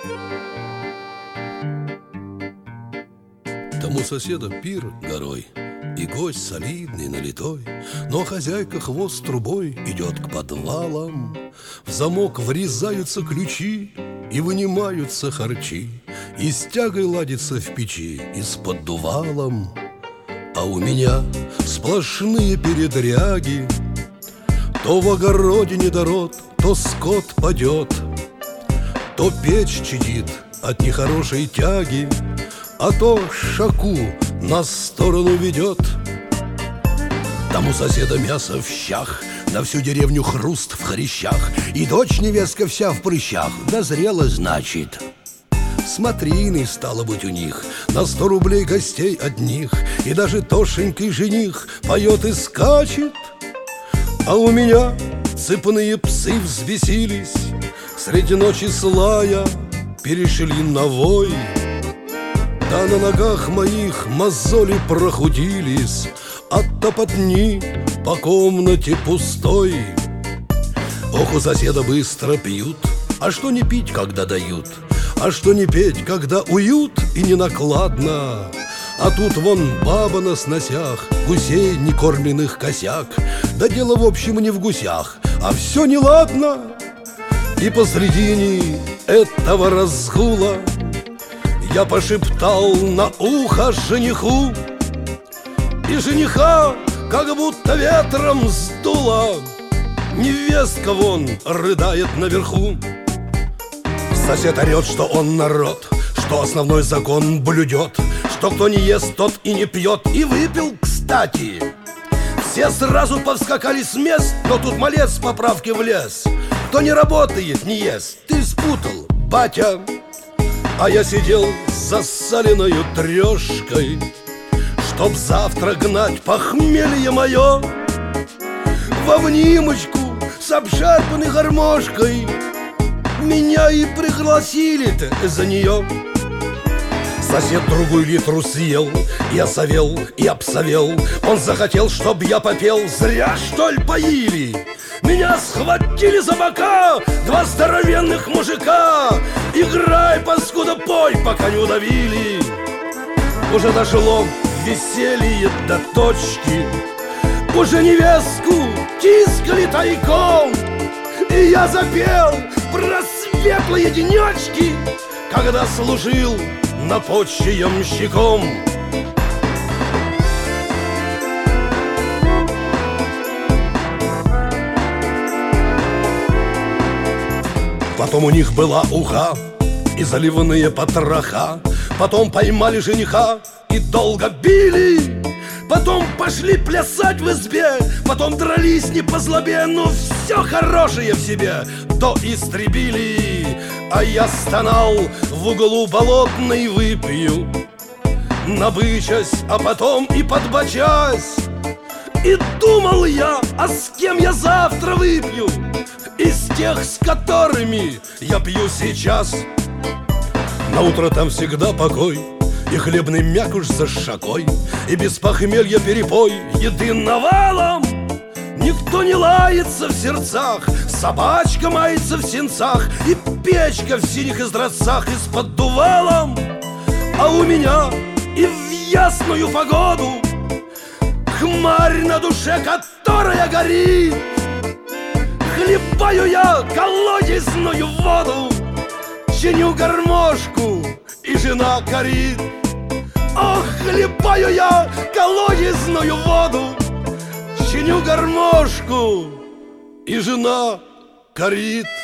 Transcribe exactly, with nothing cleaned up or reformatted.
Там у соседа пир горой, и гость солидный, налитой, но хозяйка хвост трубой идет к подвалам. В замок врезаются ключи, и вынимаются харчи, и с тягой ладится в печи, и с поддувалом. А у меня сплошные передряги. То в огороде недород, то скот падет, то печь чадит от нехорошей тяги, а то шаку на сторону ведет. Там у соседа мясо в щах, на всю деревню хруст в хрящах, и дочь невестка вся в прыщах. Дозрела, значит. Смотрины, стало быть, у них на сто рублей гостей одних, и даже тошенький жених поет и скачет. А у меня цепные псы взбесились, среди ночи слая перешли на вой. Да на ногах моих мозоли прохудились от топотни по комнате пустой. Ох, у соседа быстро пьют, а что не пить, когда дают? А что не петь, когда уют и не накладно? А тут вон баба на сносях, гусей некормленных косяк. Да дело в общем не в гусях, а все неладно. И посредине этого разгула я пошептал на ухо жениху, и жениха как будто ветром сдуло. Невестка вон рыдает наверху. Сосед орет, что он народ, что основной закон блюдет, что кто не ест, тот и не пьет. И выпил, кстати. Все сразу повскакали с мест, но тут малец с поправки влез. Кто не работает, не ест. Ты спутал, батя. А я сидел с засаленной трешкой, чтоб завтра гнать похмелье мое. В обнимочку с обшарпанной гармошкой меня и пригласили-то за нее. Сосед другую литру съел, и осовел, и обсовел. Он захотел, чтоб я попел. Зря, что ли, поили? Меня схватили за бока два здоровенных мужика. Играй, паскуда, пой, пока не удавили. Уже дошло веселье до точки, уже невестку тискали тайком. И я запел про светлые денечки, когда служил на почте ямщиком. Потом у них была уха и заливанные потроха. Потом поймали жениха и долго били. Потом пошли плясать в избе, потом дрались не по злобе, но все хорошее в себе то истребили. А я стонал в углу болотной выпью, набычась, а потом и подбочась. И думал я, а с кем я завтра выпью? Из тех, с которыми я пью сейчас. На утро там всегда покой, и хлебный мякуш за шакой, и без похмелья перепой, еды навалом. Никто не лается в сердцах, собачка мается в сенцах, и печка в синих изразцах и с поддувалом. А у меня и в ясную погоду хмарь на душе, которая горит. Хлебаю я колодезную воду, чиню гармошку, и жена корит. Ох, хлебаю я колодезную воду, чиню гармошку, и жена корит.